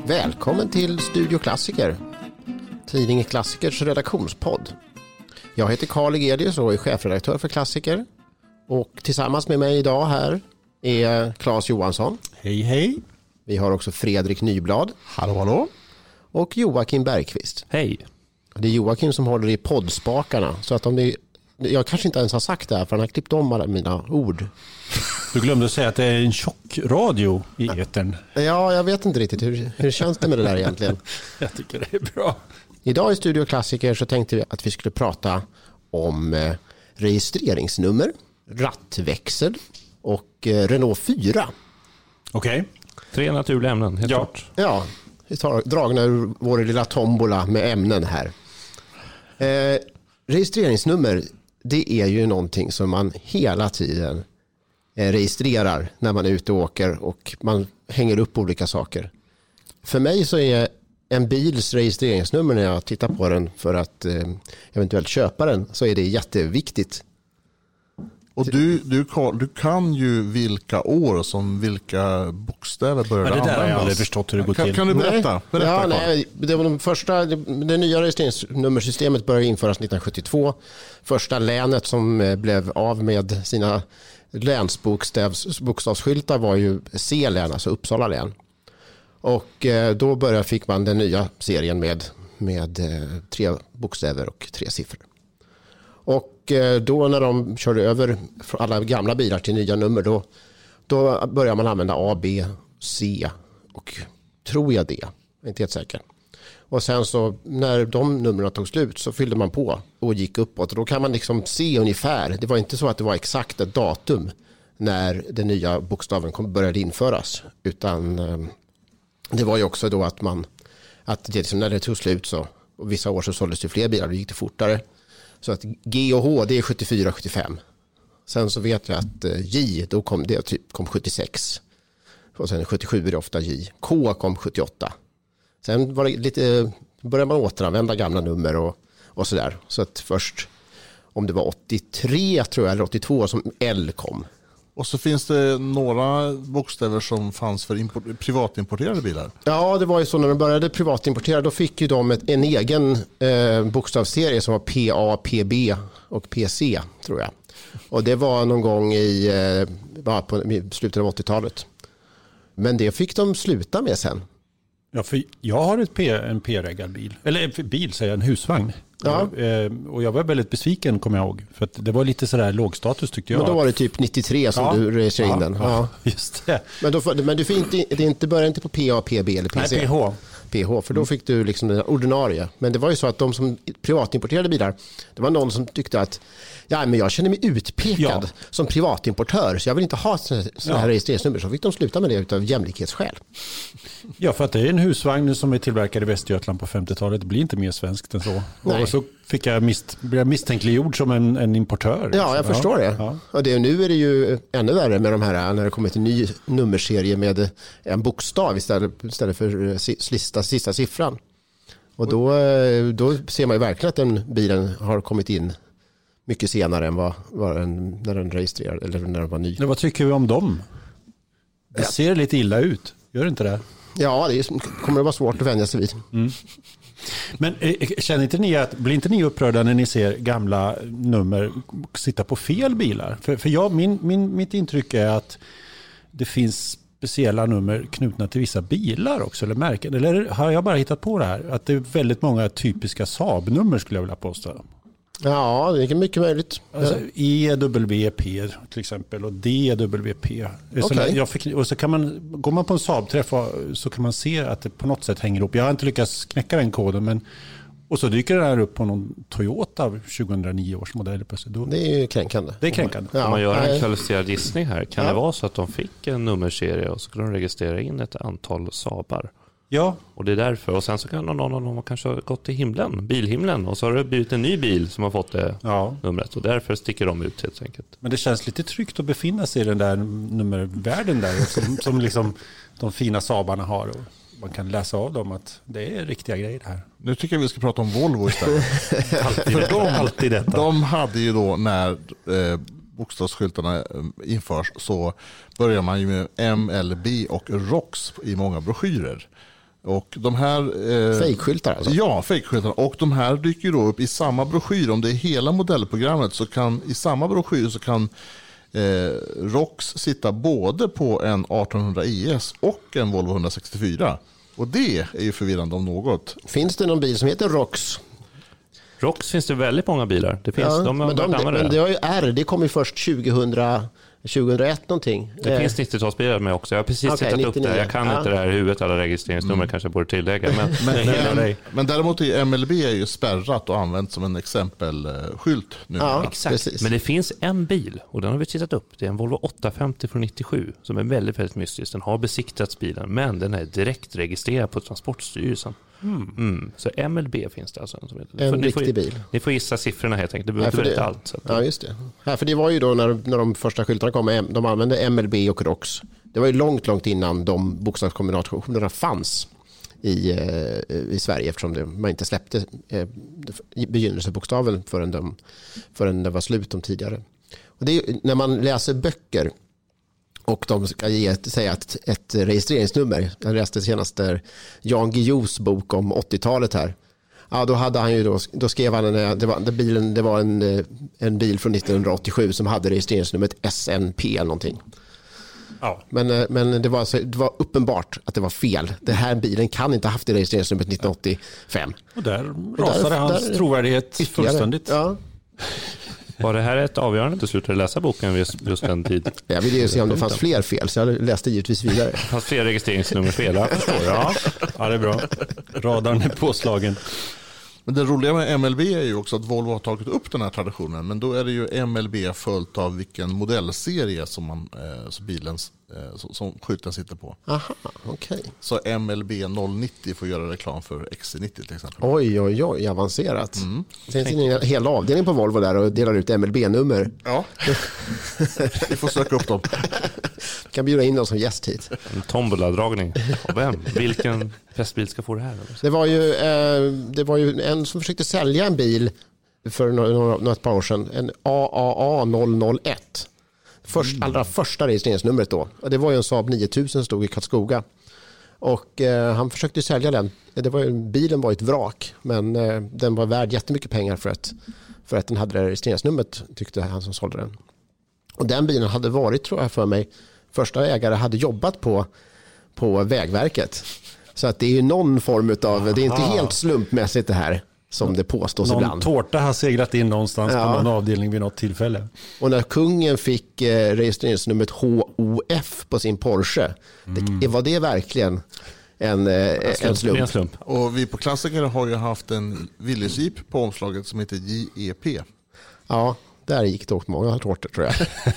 Välkommen till Studio Klassiker, tidningen Klassikers redaktionspodd. Jag heter Carl Egedius och är chefredaktör för Klassiker. Och tillsammans med mig idag här är Claes Johansson. Hej, hej. Vi har också Fredrik Nyblad. Hallå, hallå. Och Joakim Bergqvist. Hej. Det är Joakim som håller i poddspakarna. Så att om det, jag kanske inte ens har sagt det här för han har klippt om alla mina ord. Du glömde säga att det är en tjock radio i etern. Ja, jag vet inte riktigt. Hur känns det med det där egentligen? Jag tycker det är bra. Idag i Studio Klassiker så tänkte vi att vi skulle prata om registreringsnummer, rattväxel och Renault 4. Okej. 3 naturliga ämnen, helt klart. Ja, vi tar dragna ur vår lilla tombola med ämnen här. Registreringsnummer, det är ju någonting som man hela tiden registrerar när man är ute och åker och man hänger upp olika saker. För mig så är en bils registreringsnummer när jag tittar på den för att eventuellt köpa den så är det jätteviktigt. Och du kan ju vilka år som vilka bokstäver började användas. Det där har jag aldrig förstått hur det går till. Kan du berätta? Det nya registreringsnummersystemet började införas 1972. Första länet som blev av med sina länsbokstavsskyltar var ju C-län, alltså Uppsala län. Och då fick man den nya serien med 3 bokstäver och 3 siffror. Och då när de körde över alla gamla bilar till nya nummer då började man använda A, B, C och tror jag D. Jag är inte helt säker. Och sen så när de numren tog slut så fyllde man på och gick uppåt. Och då kan man liksom se ungefär. Det var inte så att det var exakt ett datum när den nya bokstaven började införas. Utan det var ju också då att det liksom, när det tog slut så och vissa år så såldes det fler bilar och gick det fortare. Så att G och H det är 74-75. Sen så vet jag att J då kom 76. Och sen 77 är det ofta J. K kom 78. Sen var det började man återanvända gamla nummer och sådär. Så att först om det var 83 tror jag eller 82 som L kom. Och så finns det några bokstäver som fanns för privatimporterade bilar. Ja, det var ju så när de började privatimportera. Då fick ju de en egen bokstavsserie som var PA, PB och PC tror jag. Och det var någon gång i slutet av 80-talet. Men det fick de sluta med sen. Ja, för jag har en P-reggad bil. Eller bil säger jag, en husvagn. Ja. Och jag var väldigt besviken kommer jag ihåg. För att det var lite sådär lågstatus tyckte jag. Men då var det typ 93 som du registrerade in den. Ja, just det. Men du fick inte börja inte på PA, PB eller PC? Nej, PH. PH, för då fick du liksom den ordinarie. Men det var ju så att de som privatimporterade bilar, det var någon som tyckte att men jag känner mig utpekad som privatimportör så jag vill inte ha sådana här registreringsnummer. Så fick de sluta med det utav jämlikhetsskäl. Ja, för att det är en husvagn som är tillverkad i Västergötland på 50-talet. Det blir inte mer svenskt än så. Nej. Och så blev jag misstänkliggjord som en importör. Ja, jag förstår det. Ja. Och nu är det ju ännu värre med de här när det kommer till en ny nummerserie med en bokstav istället för sista siffran. Och då ser man ju verkligen att den bilen har kommit in mycket senare än när den registrerade eller när den var ny. Vad tycker vi om dem? Det ser lite illa ut. Gör det inte det? Ja, det kommer att vara svårt att vänja sig vid. Mm. Men känner inte ni blir inte ni upprörda när ni ser gamla nummer sitta på fel bilar? För mitt intryck är att det finns speciella nummer knutna till vissa bilar också eller märken. Eller har jag bara hittat på det här? Att det är väldigt många typiska Saab-nummer skulle jag vilja påstå. Ja, det är mycket möjligt. Alltså EWP till exempel och DWP. Okay. Och så kan går man på en Saab-träff så kan man se att det på något sätt hänger ihop. Jag har inte lyckats knäcka den koden och så dyker det här upp på någon Toyota 2009 års modell. Det är ju kränkande. Det är kränkande. Om man gör en kvalificerad gissning här, kan det vara så att de fick en nummerserie och så skulle de registrera in ett antal Saabar? Ja. Och det är därför. Och sen så kan någon kanske ha gått till himlen, bilhimlen. Och så har det blivit en ny bil som har fått det numret. Och därför sticker de ut helt enkelt. Men det känns lite tryggt att befinna sig i den där nummervärlden där. som liksom de fina Saabarna har. Och man kan läsa av dem att det är riktiga grejer här. Nu tycker jag vi ska prata om Volvo istället. alltid detta. De hade ju då när bokstavsskyltarna införs så börjar man ju med MLB och ROX i många broschyrer. Och de här... Fejkskyltar alltså? Ja, fejkskyltar. Och de här dyker då upp i samma broschyr. Om det är hela modellprogrammet så kan i samma broschyr så kan ROX sitta både på en 1800 IS och en Volvo 164. Och det är ju förvirrande om något. Finns det någon bil som heter ROX? ROX finns det väldigt många bilar. Det finns, men det har ju R, det kom ju först 2001 någonting. Det finns 90-talsbilar med också. Jag har precis tittat upp det. Jag kan inte det här i huvudet, alla registreringsnummer kanske jag borde tillägga. Men däremot är MLB ju spärrat och använt som en exempelskylt nu. Ja, exakt. Precis. Men det finns en bil och den har vi tittat upp. Det är en Volvo 850 från 97 som är väldigt, väldigt mystisk. Den har besiktats bilen, men den är direkt registrerad på Transportstyrelsen. Så MLB finns det alltså. En riktig bil. Ni får gissa siffrorna helt enkelt. Det behöver inte allt. Så ja, just det. Ja, för det var ju då när de första skyltarna kom, de använde MLB och ROX. Det var ju långt innan de bokstavskombinationerna fanns i Sverige, eftersom man inte släppte begynnelsebokstaven förrän det var slut om tidigare. Och det är, när man läser böcker och de ska säga ett registreringsnummer. Jag läste senaste Jan Guillous bok om 80-talet här. Ja, då hade han ju då skrev han det var en bil från 1987 som hade registreringsnumret SNP eller någonting. Ja. Men det var uppenbart att det var fel. Den här bilen kan inte ha haft det registreringsnumret 1985. Och där rasade hans trovärdighet fullständigt. Ja. Var det här ett avgörande beslut att läsa boken just den tid? Jag ville ju se om det fanns fler fel, så jag läste givetvis vidare. Det fanns fler registreringsnummer fel, jag förstår. Ja, det är bra. Radarn är påslagen. Men det roliga med MLB är ju också att Volvo har tagit upp den här traditionen. Men då är det ju MLB följt av vilken modellserie som som skylten sitter på. Aha, okej. Så MLB 090 får göra reklam för XC90 till exempel. Oj, avancerat. Det finns en hel avdelning på Volvo där och delar ut MLB-nummer. Ja, vi får söka upp dem. Kan bjuda in dem som gäst hit. En tombola-dragning. Och vem? Vilken pressbil ska få det här? Det var ju en som försökte sälja en bil för något par år sedan. En AAA 001. Allra första registreringsnumret då. Det var ju en Saab 9000 som stod i Karlskoga. Och han försökte sälja den. Bilen var ett vrak, men den var värd jättemycket pengar för att den hade registreringsnumret, tyckte han som sålde den. Och den bilen hade varit, tror jag för mig, första ägare hade jobbat på Vägverket. Så att det är ju någon form av, det är inte helt slumpmässigt det här som det påstås ibland. Någon tårta har seglat in någonstans på någon avdelning vid något tillfälle. Och när kungen fick registreringsnumret HOF på sin Porsche, var det verkligen en slump. Och vi på Klassiker har ju haft en Willys-jeep på omslaget som heter JEP. Ja, där gick det åt många tårtor, tror jag.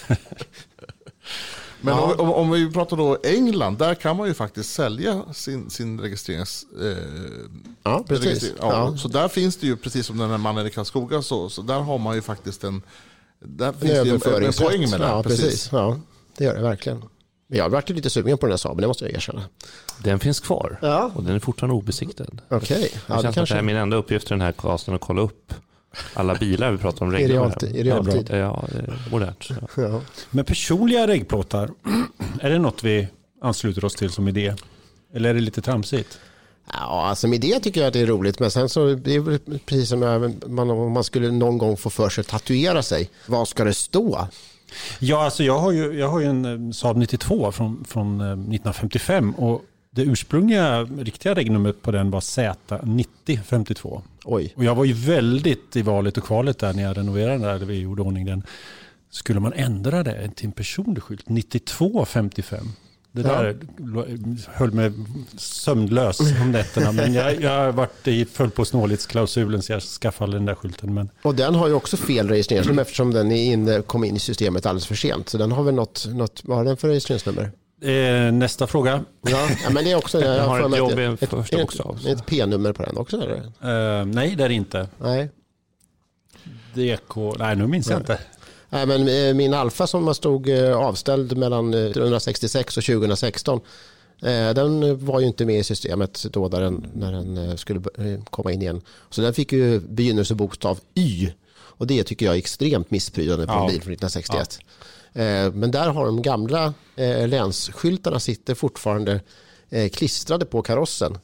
Men om vi pratar då England, där kan man ju faktiskt sälja sin registrerings... Ja, precis. Så där finns det ju, precis som den här mannen i Karlskoga, så där har man ju faktiskt där finns det ju en poäng med det. Ja, precis. Ja, det gör det verkligen. Jag har varit lite sugen på den här Saaben, det måste jag erkänna. Den finns kvar och den är fortfarande obesiktad. Okej. Ja, det känns att det är min enda uppgift i den här casten att kolla upp alla bilar vi pratar om i realtid. Ja, modernt. Ja. Men personliga regplåtar, är det något vi ansluter oss till som idé? Eller är det lite tramsigt? Ja, alltså med det tycker jag att det är roligt. Men sen så det är precis som om man skulle någon gång få för sig tatuera sig. Vad ska det stå? Ja, alltså jag har ju en Saab 92 från 1955 och det ursprungliga riktiga regnumret på den var Z9052. Oj. Och jag var ju väldigt i valet och kvalet där när jag renoverade den där, eller vi gjorde ordning den. Skulle man ändra det till en personlig skylt? 9255. Det där höll mig sömnlös om nätterna. Men jag har varit föll på snålhetsklausulen så jag skaffade den där skylten. Men... Och den har ju också fel registreringsnummer eftersom den kom in i systemet alldeles för sent. Så den har väl något vad har den för registreringsnummer? Nästa fråga. Ja, men det är också... Jag har ett P-nummer på den också, eller? Nej, det är inte. Nej. DK... Nej, nu minns jag inte. Nej, men min Alfa som stod avställd mellan 1966 och 2016, den var ju inte med i systemet då när den skulle komma in igen. Så den fick ju begynnelsebokstav Y. Och det tycker jag är extremt missprydande på en bil från 1961. Ja. Men där har de gamla länsskyltarna sitter fortfarande klistrade på karossen.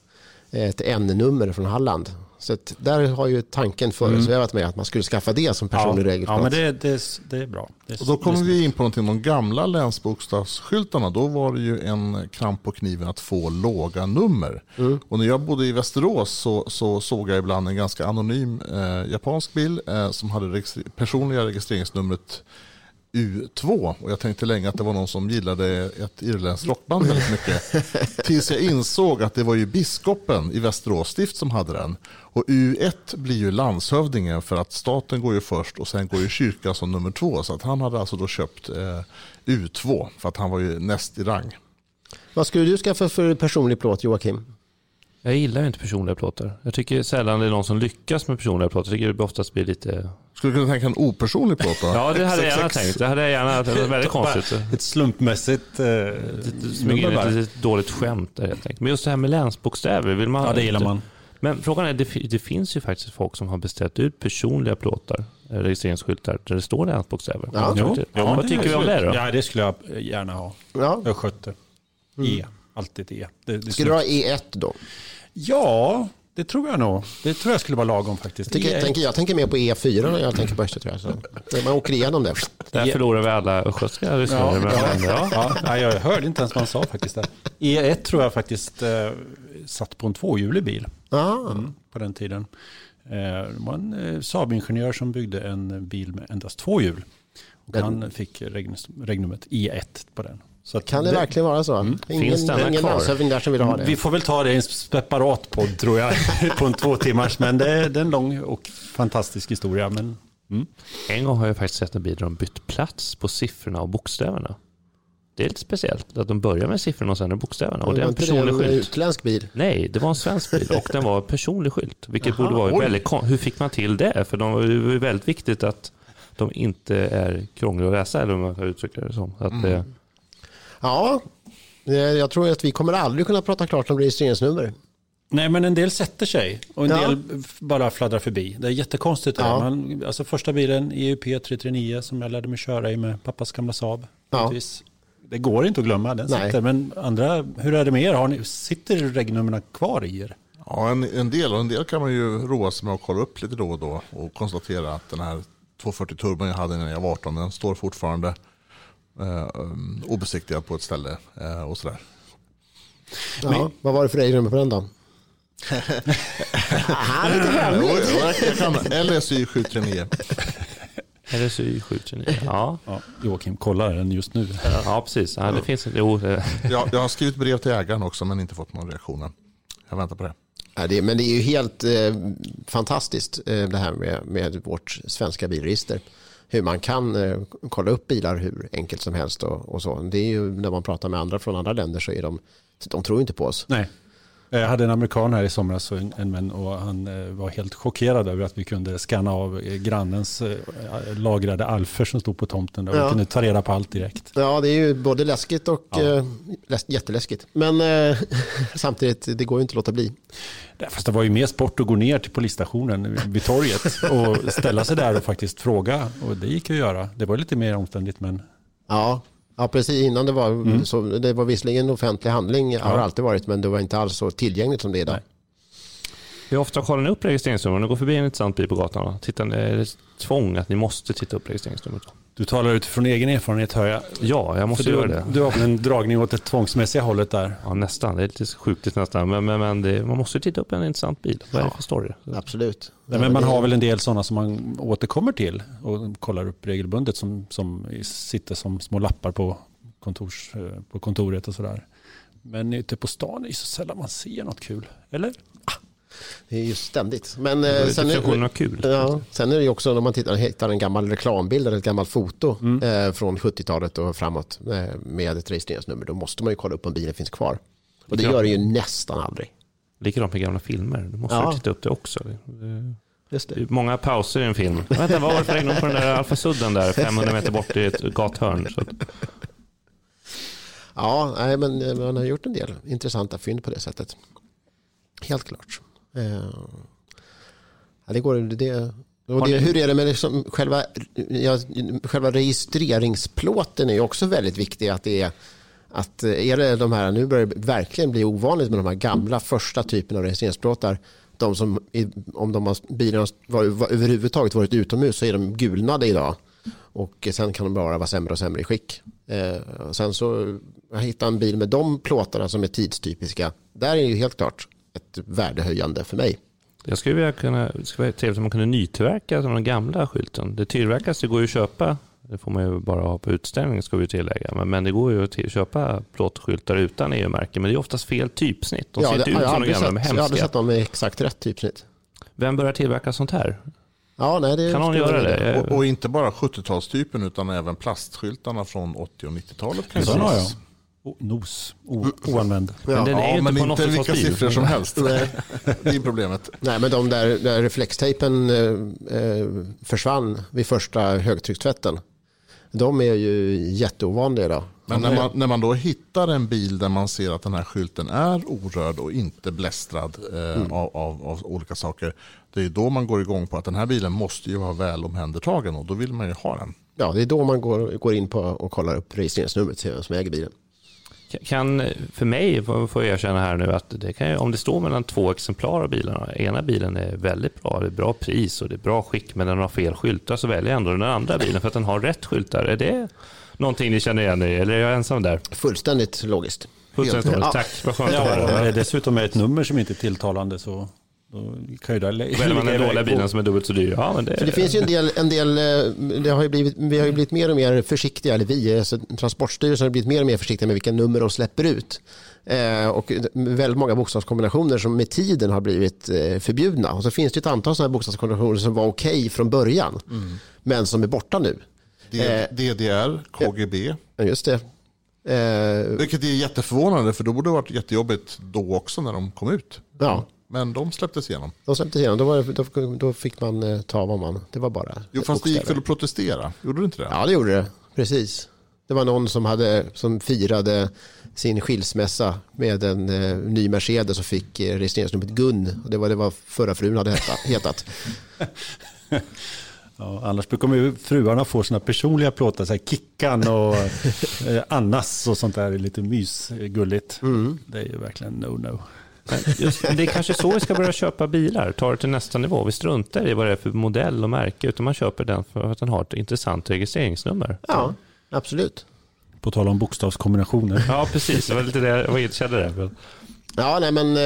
ett N-nummer från Halland. Så att där har ju tanken föresvävat med att man skulle skaffa det som personlig regelplåt. Ja, men det är bra. Och då kommer vi in på någonting, de gamla länsbokstavsskyltarna. Då var det ju en kramp på kniven att få låga nummer. Och när jag bodde i Västerås så såg jag ibland en ganska anonym japansk bil som hade personliga registreringsnumret U2. Och jag tänkte länge att det var någon som gillade ett irländskt rockband väldigt mycket. Tills jag insåg att det var ju biskopen i Västerås stift som hade den. Och U1 blir ju landshövdingen, för att staten går ju först och sen går ju kyrkan som nummer 2. Så att han hade alltså då köpt U2 för att han var ju näst i rang. Vad skulle du skaffa för personlig plåt, Joakim? Jag gillar ju inte personliga plåtar. Jag tycker sällan det är någon som lyckas med personliga plåtar. Jag tycker det oftast blir lite... Skulle du kunna tänka en opersonlig plåt då? Ja, det hade jag gärna tänkt. Det hade jag gärna. Det var väldigt konstigt. Ett slumpmässigt Smyga in ett litet dåligt skämt där helt enkelt. Men just det här med länsbokstäver vill man... Ja, det gillar man. Men frågan är, det finns ju faktiskt folk som har beställt ut personliga plåtar, registreringsskyltar, där det står länsbokstäver. Ja. Vad tycker vi om det då? Ja, det skulle jag gärna ha. Ja. Jag skötte. Alltid ett E. Skulle du ha E1 då? Ja, det tror jag nog. Det tror jag skulle vara lagom faktiskt. Jag tänker mer på E4 när jag tänker på Österträ. Man åker igenom det. Där förlorar vi alla östgötska lyssnare. Jag hörde inte ens vad han sa faktiskt. Där. E1 tror jag faktiskt satt på en tvåhjulig bil på den tiden. Det var en Saab-ingenjör som byggde en bil med endast 2 hjul. Och han fick regnumret E1 på den. Så kan det verkligen vara så? Ingen landshövding där som vill ha det. Vi får väl ta det i en separat podd tror jag på en 2 timmars, men det är en lång och fantastisk historia. Men, En gång har jag faktiskt sett en bil där de bytt plats på siffrorna och bokstäverna. Det är lite speciellt att de börjar med siffrorna och sen med bokstäverna. Och det är en personlig skylt. Utländsk bil? Nej, det var en svensk bil och den var personlig skylt. Vilket borde vara väldigt hur fick man till det? För det var väldigt viktigt att de inte är krångliga att läsa, eller om man kan uttrycka det som. Att, Ja, jag tror att vi kommer aldrig kunna prata klart om registreringsnummer. Nej, men en del sätter sig och en del bara fladdrar förbi. Det är jättekonstigt. Ja. Alltså första bilen, EUP 339, som jag lärde mig köra i med pappas gamla Saab. Ja. Det går inte att glömma, den sitter. Men andra, hur är det med er? Sitter regnummerna kvar i er? Ja, en del kan man ju roa sig med att kolla upp lite då och då och konstatera att den här 240 turban jag hade när jag var 18, den står fortfarande obesiktigad på ett ställe och sådär. Ja, vad var det för regnummer på den då? Lite hemligt. LSY 739. LSY 739, ja. Joakim kollar den just nu. Ja, precis. Ja, det finns inte. Jag har skrivit brev till ägaren också men inte fått någon reaktion. Jag väntar på det. Ja, men det är ju helt fantastiskt det här med vårt svenska bilregister. Hur man kan kolla upp bilar hur enkelt som helst och så. Det är ju när man pratar med andra från andra länder så är de tror inte på oss. Nej. Jag hade en amerikan här i somras och han var helt chockerad över att vi kunde scanna av grannens lagrade alfer som stod på tomten. Och vi kunde ta reda på allt direkt. Ja, det är ju både läskigt och jätteläskigt. Men samtidigt, det går ju inte att låta bli. Fast det var ju mer sport att gå ner till polisstationen vid torget och ställa sig där och faktiskt fråga. Och det gick ju att göra. Det var lite mer omständigt, men... Ja, precis. Innan det var visserligen en offentlig handling har alltid varit, men det var inte alls så tillgängligt som det är idag. Hur ofta kollar ni upp registreringsnummer? Ni går förbi en intressant bil på gatan. Är det tvång att ni måste titta upp registreringsnumret? Du talar utifrån egen erfarenhet, hör jag. Ja, jag måste göra det. Du har en dragning åt det tvångsmässiga hållet där. Ja, nästan. Det är lite sjukligt nästan. Men man måste titta upp en intressant bil. Vad är det för story? Absolut. Men man har väl en del sådana som man återkommer till och kollar upp regelbundet som sitter som små lappar på kontoret och sådär. Men ute på stan är det så sällan man ser något kul. Eller? Det är ju ständigt. Men sen är det ju också när man hittar en gammal reklambild eller ett gammalt foto från 70-talet och framåt med ett registreringsnummer. Då måste man ju kolla upp om bilen finns kvar. Och det gör det ju nästan aldrig. Likadant med gamla filmer. Du måste titta upp det också. Just det. Många pauser i en film. Vänta, vad var det för regnum på den där Alfa-sudden där 500 meter bort i ett gathörn? Så att... Ja, nej, men man har gjort en del intressanta fynd på det sättet. Helt klart. Hur är det med liksom själva registreringsplåten är ju också väldigt viktig, att det är att är det de här, nu börjar det verkligen bli ovanligt med de här gamla första typen av registreringsplåtar. De som, om de har bilarna var överhuvudtaget varit utomhus så är de gulnade idag. Och sen kan de bara vara sämre och sämre i skick. Och sen så jag hittade en bil med de plåtarna som är tidstypiska. Där är ju helt klart ett värdehöjande för mig. Jag skulle vilja det skulle vara trevligt om man kunde nytillverka den gamla skylten. Det tillverkas, det går ju att köpa. Det får man ju bara ha på utställning, ska vi tillägga. Men det går ju att köpa plåtskyltar utan EU-märke. Men det är oftast fel typsnitt. De ser inte ut som de gamla med hemska. Jag hade sett dem med exakt rätt typsnitt. Vem börjar tillverka sånt här? Ja, nej, det kan någon göra det? Och inte bara 70-talstypen utan även plastskyltarna från 80- och 90-talet. Sådana har jag. Oanvänd. Men den är ju men inte inte vilka siffror som helst. Nej. Det är problemet. Nej, men de där reflextejpen försvann vid första högtryckstvätten. De är ju jätteovanliga idag. Men när man då hittar en bil där man ser att den här skylten är orörd och inte blästrad av olika saker. Det är då man går igång på att den här bilen måste ju vara väl omhändertagen och då vill man ju ha den. Ja, det är då man går in på och kollar upp registreringsnumret till vem som äger bilen. Kan, för mig får jag erkänna här nu att det kan, om det står mellan 2 exemplar av bilarna, ena bilen är väldigt bra, det är bra pris och det är bra skick men den har fel skyltar, så väljer jag ändå den andra bilen för att den har rätt skyltar. Är det någonting ni känner igen i, eller är jag ensam där? Fullständigt logiskt. Fullständigt logiskt. Tack, vad skönt att höra. Om det dessutom är ett nummer som inte är tilltalande så då kan ju väljer man den dåliga bilen som är dubbelt så dyr. Ja, men det finns ju en del vi har ju blivit mer och mer försiktiga, eller vi, alltså, Transportstyrelsen har blivit mer och mer försiktiga med vilka nummer de släpper ut. Och väldigt många bokstavskombinationer som med tiden har blivit förbjudna. Och så finns det ett antal sådana här bokstavskombinationer som var okej från början, men som är borta nu. DDR, KGB. Just det. Vilket är jätteförvånande, för då borde det varit jättejobbigt då också när de kom ut. Ja. Men de släpptes igenom. Då fick man ta vad man... Det var bara... Jo, fast det gick väl att protestera. Gjorde du inte det? Ja, det gjorde det. Precis. Det var någon som firade sin skilsmässa med en ny Mercedes och fick registreringsnumret Gun. Och det var vad förra frun hade hetat. Ja, annars brukar ju fruarna få såna personliga plåtar, så här Kickan och Annas och sånt där, lite mysgulligt. Det är ju verkligen no-no. Det är kanske så vi ska börja köpa bilar. Ta det till nästa nivå. Vi struntar i vad det är för modell och märke, utan man köper den för att den har ett intressant registreringsnummer. Ja, absolut. På tal om bokstavskombinationer. Ja, precis. Det var lite det jag kände där. Ja, nej, men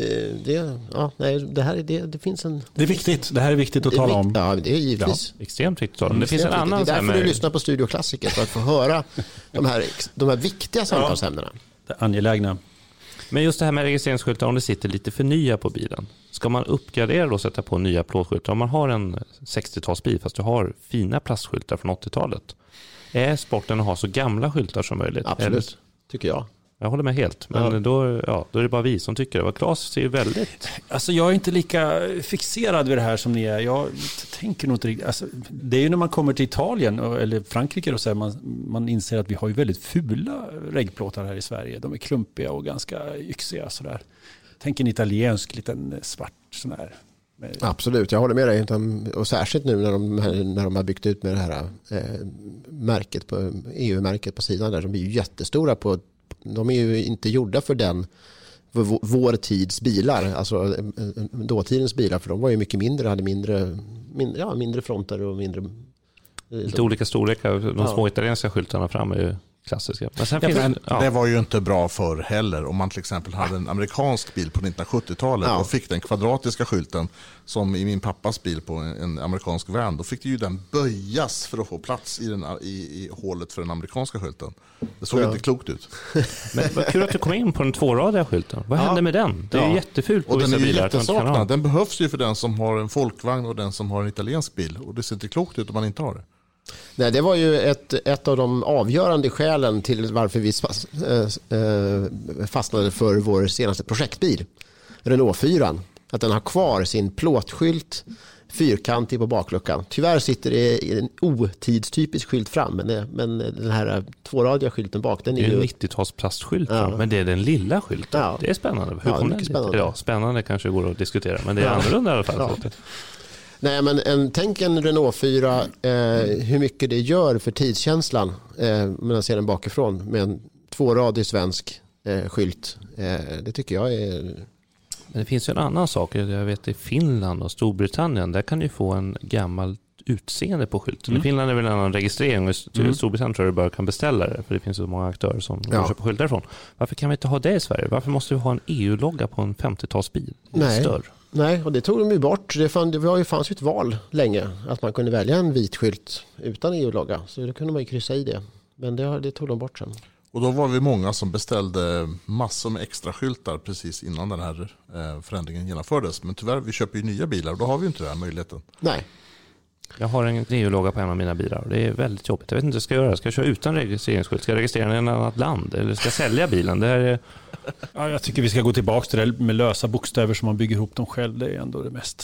det finns en... Det är viktigt. Det här är viktigt att tala om. Ja, det är givetvis. Ja, extremt viktigt att tala om. Det finns en annan... Det är därför du lyssnar på Studioklassiker, för att få höra de här viktiga samtalsämnena. Det är angelägna. Men just det här med registreringsskyltar, om det sitter lite för nya på bilen, ska man uppgradera och sätta på nya plåtskyltar? Om man har en 60-talsbil fast du har fina plastskyltar från 80-talet, är sporten att ha så gamla skyltar som möjligt? Absolut, tycker jag. Jag håller med helt, men då är det bara vi som tycker det. Vad Claes ser ju väldigt... Alltså jag är inte lika fixerad vid det här som ni är. Jag tänker nog inte riktigt... Alltså, det är ju när man kommer till Italien eller Frankrike och så här, man inser att vi har ju väldigt fula reggplåtar här i Sverige. De är klumpiga och ganska yxiga sådär. Tänk en italiensk liten svart sån här. Absolut, jag håller med dig. Och särskilt nu när de har byggt ut med det här märket på EU-märket på sidan där. De blir ju jättestora på... De är ju inte gjorda för vår tids bilar, alltså dåtidens bilar, för de var ju mycket mindre, hade mindre fronter och mindre... Lite olika storlekar, de små italienska skyltarna fram är ju klassiska. Men sen det var ju inte bra förr heller. Om man till exempel hade en amerikansk bil på 1970-talet och fick den kvadratiska skylten som i min pappas bil på en amerikansk van, då fick ju den böjas för att få plats i hålet för den amerikanska skylten. Det såg inte klokt ut. Men vad kul att du kom in på den tvåradiga skylten. Vad hände med den? Det är ju jättefult på och vissa den är ju bilar. jättesaknad. Den behövs ju för den som har en folkvagn och den som har en italiensk bil. Och det ser inte klokt ut om man inte har det. Nej, det var ju ett av de avgörande skälen till varför vi fastnade för vår senaste projektbil, Renault 4. Att den har kvar sin plåtskylt fyrkantig på bakluckan. Tyvärr sitter det en otidstypisk skylt fram, men den här tvåradiga skylten bak, den är ju... Det är en 90-tals plastskylt, men det är den lilla skylten. Ja. Det är spännande. Hur kom den dit? Ja, spännande kanske går att diskutera, men det är annorlunda i alla fall. Ja. Nej, men tänk en Renault 4, hur mycket det gör för tidskänslan när man ser den bakifrån med en 2-radig svensk skylt. Det tycker jag är... Men det finns ju en annan sak. Jag vet i Finland och Storbritannien. Där kan du få en gammal utseende på skylten. I Finland är väl en annan registrering. Och i Storbritannien tror jag du bara kan beställa det. För det finns så många aktörer som köper skyltar ifrån. Varför kan vi inte ha det i Sverige? Varför måste vi ha en EU-logga på en 50-talsbil? Nej, och det tog de ju bort. Det fanns ju ett val länge. Att man kunde välja en vit skylt utan EU-logga. Så då kunde man ju kryssa i det. Men det tog de bort sen. Och då var vi många som beställde massor med extra skyltar precis innan den här förändringen genomfördes. Men tyvärr, vi köper ju nya bilar och då har vi inte den här möjligheten. Nej. Jag har en EU-logga på en av mina bilar och det är väldigt jobbigt. Jag vet inte vad jag ska göra. Ska jag köra utan registreringsskylt? Ska jag registrera den i ett annat land? Eller ska jag sälja bilen? Det här är... Ja, jag tycker vi ska gå tillbaka till det med lösa bokstäver som man bygger ihop dem själv. Det är ändå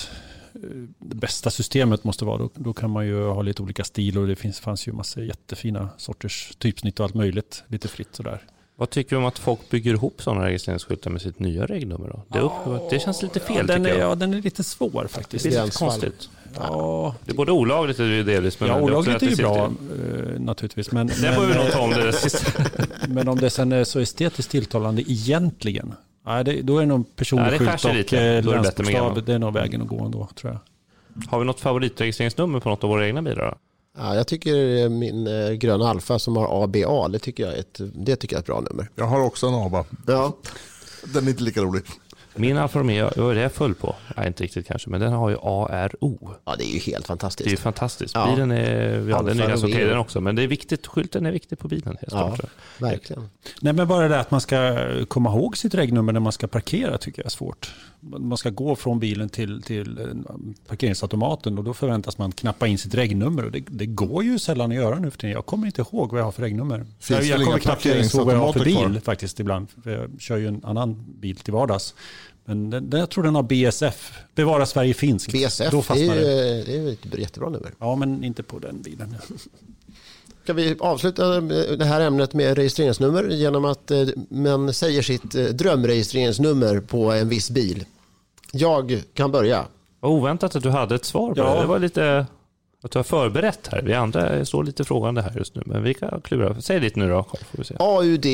det bästa systemet måste vara. Då kan man ju ha lite olika stil och det fanns ju massa jättefina sorters typsnitt och allt möjligt. Lite fritt sådär. Vad tycker du om att folk bygger ihop sådana registreringsskyltar med sitt nya regnummer då? Det känns lite fel tycker jag. Ja, den är lite svår faktiskt. Det är lite konstigt. Ja. Det är både olagligt och delvis. Men olagligt är ju bra naturligtvis. Men får vi nog ta om det sista. Men om det sen är så estetiskt tilltalande egentligen. Nej, då är det nog personlig skylt och länsbokstav. Det är nog vägen att gå ändå, tror jag. Har vi något favoritregistreringsnummer på något av våra egna bilar då? Ja, jag tycker min gröna Alfa som har ABA, det tycker jag är ett bra nummer. Jag har också en ABA. Ja. Den är inte lika rolig. Min Alfa Romeo, det är jag full på. Nej, inte riktigt kanske, men den har ju ARO. Ja, det är ju helt fantastiskt. Det är ju fantastiskt. Bilen den är ganska okej den också, men det är viktigt, skylten är viktig på bilen. Verkligen. Nej, men bara det att man ska komma ihåg sitt regnummer när man ska parkera tycker jag är svårt. Man ska gå från bilen till parkeringsautomaten och då förväntas man knappa in sitt regnummer och det går ju sällan att göra nu för tiden. Jag kommer inte ihåg vad jag har för regnummer. Jag kommer knappt ihåg vad jag har för bil faktiskt ibland. Jag kör ju en annan bil till vardags. Men jag tror den har BSF. Bevara Sverige finsk. BSF, då fastnar det är ett jättebra nummer. Ja, men inte på den bilen. Kan vi avsluta det här ämnet med registreringsnummer genom att man säger sitt drömregistreringsnummer på en viss bil. Jag kan börja. Vad oväntat att du hade ett svar på det. Det var lite att du har förberett här. Vi andra står lite frågande här just nu. Men vi kan klura. Säg ditt nu då, Carl, får vi se. AUD